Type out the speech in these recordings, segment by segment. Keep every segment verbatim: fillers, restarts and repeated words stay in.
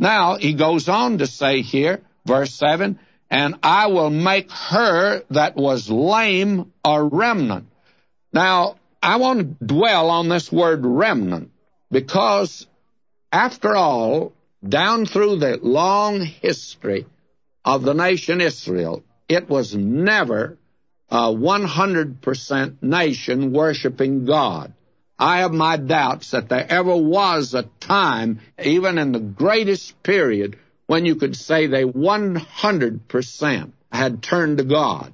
Now, he goes on to say here, verse seven, and I will make her that was lame a remnant. Now, I want to dwell on this word remnant, because after all, down through the long history of the nation Israel, it was never a one hundred percent nation worshiping God. I have my doubts that there ever was a time, even in the greatest period, when you could say they one hundred percent had turned to God.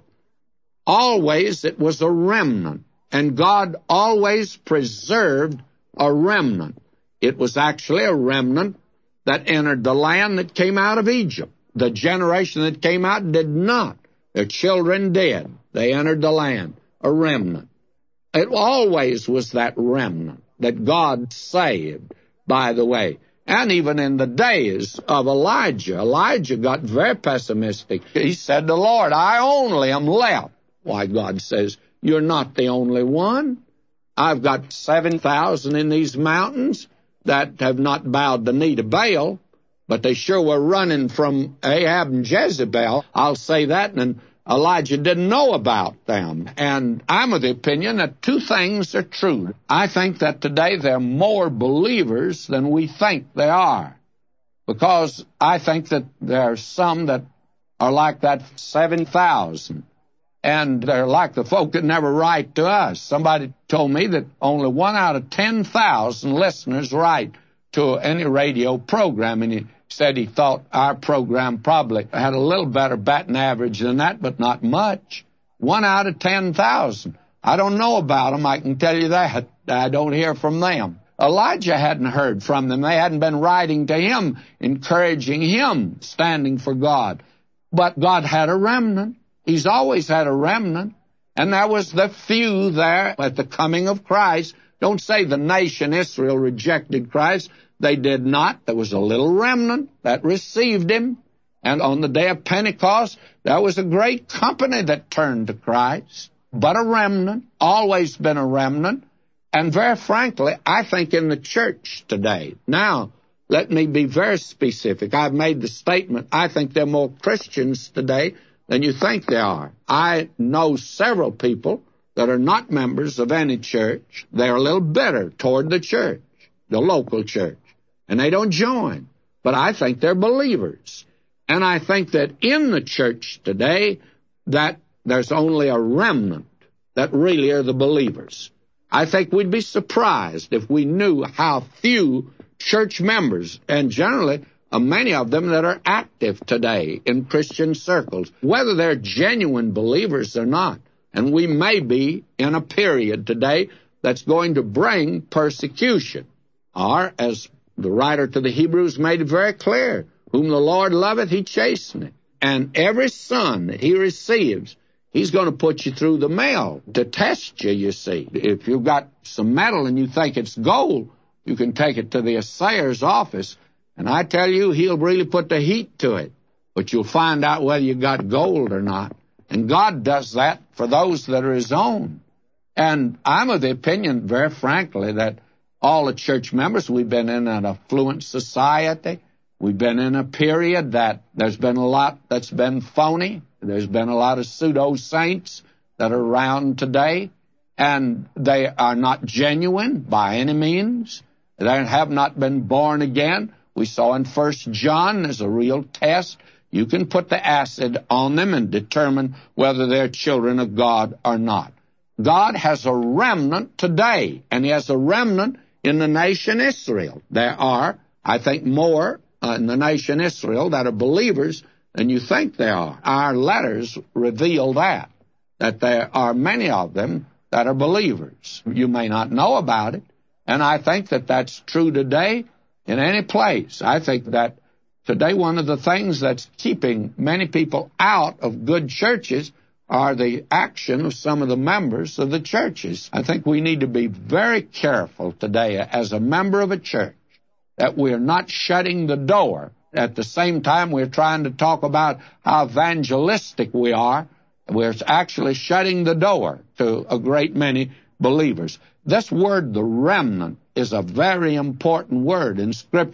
Always it was a remnant, and God always preserved a remnant. It was actually a remnant that entered the land that came out of Egypt. The generation that came out did not. Their children did. They entered the land, a remnant. It always was that remnant that God saved, by the way. And even in the days of Elijah, Elijah got very pessimistic. He said to the Lord, I only am left. Why, God says, you're not the only one. I've got seven thousand in these mountains that have not bowed the knee to Baal, but they sure were running from Ahab and Jezebel. I'll say that, and Elijah didn't know about them. And I'm of the opinion that two things are true. I think that today there are more believers than we think there are, because I think that there are some that are like that seven thousand, and they're like the folk that never write to us. Somebody told me that only one out of ten thousand listeners write to any radio program, and he said he thought our program probably had a little better batting average than that, but not much. One out of ten thousand. I don't know about them, I can tell you that. I don't hear from them. Elijah hadn't heard from them. They hadn't been writing to him, encouraging him, standing for God. But God had a remnant. He's always had a remnant. And there was the few there at the coming of Christ. Don't say the nation Israel rejected Christ. They did not. There was a little remnant that received him. And on the day of Pentecost, there was a great company that turned to Christ. But a remnant, always been a remnant. And very frankly, I think in the church today. Now, let me be very specific. I've made the statement, I think there are more Christians today than you think there are. I know several people that are not members of any church. They're a little bitter toward the church, the local church, and they don't join. But I think they're believers. And I think that in the church today, that there's only a remnant that really are the believers. I think we'd be surprised if we knew how few church members, and generally uh, many of them that are active today in Christian circles, whether they're genuine believers or not. And we may be in a period today that's going to bring persecution. Or, as the writer to the Hebrews made it very clear, whom the Lord loveth, he chasteneth. And every son that he receives, he's going to put you through the mail to test you, you see. If you've got some metal and you think it's gold, you can take it to the assayer's office, and I tell you, he'll really put the heat to it. But you'll find out whether you got gold or not. And God does that for those that are his own. And I'm of the opinion, very frankly, that all the church members, we've been in an affluent society. We've been in a period that there's been a lot that's been phony. There's been a lot of pseudo-saints that are around today, and they are not genuine by any means. They have not been born again. We saw in First John, there's a real test. You can put the acid on them and determine whether they're children of God or not. God has a remnant today, and he has a remnant in the nation Israel. There are, I think, more uh, in the nation Israel that are believers than you think there are. Our letters reveal that, that there are many of them that are believers. You may not know about it, and I think that that's true today in any place. I think that today one of the things that's keeping many people out of good churches are the action of some of the members of the churches. I think we need to be very careful today as a member of a church that we're not shutting the door. At the same time, we're trying to talk about how evangelistic we are. We're actually shutting the door to a great many believers. This word, the remnant, is a very important word in Scripture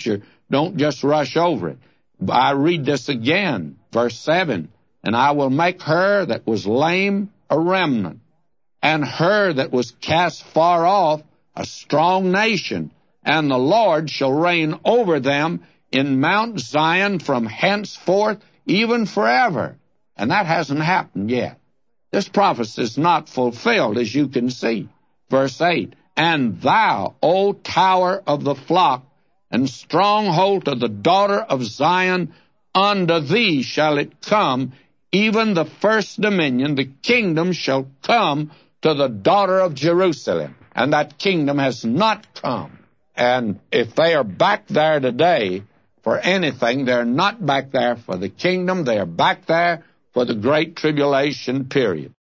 Don't just rush over it. I read this again, verse seven. And I will make her that was lame a remnant, and her that was cast far off a strong nation, and the Lord shall reign over them in Mount Zion from henceforth even forever. And that hasn't happened yet. This prophecy is not fulfilled, as you can see. Verse eight, and thou, O tower of the flock, and stronghold of the daughter of Zion, unto thee shall it come, even the first dominion, the kingdom shall come to the daughter of Jerusalem. And that kingdom has not come. And if they are back there today for anything, they're not back there for the kingdom. They are back there for the great tribulation period.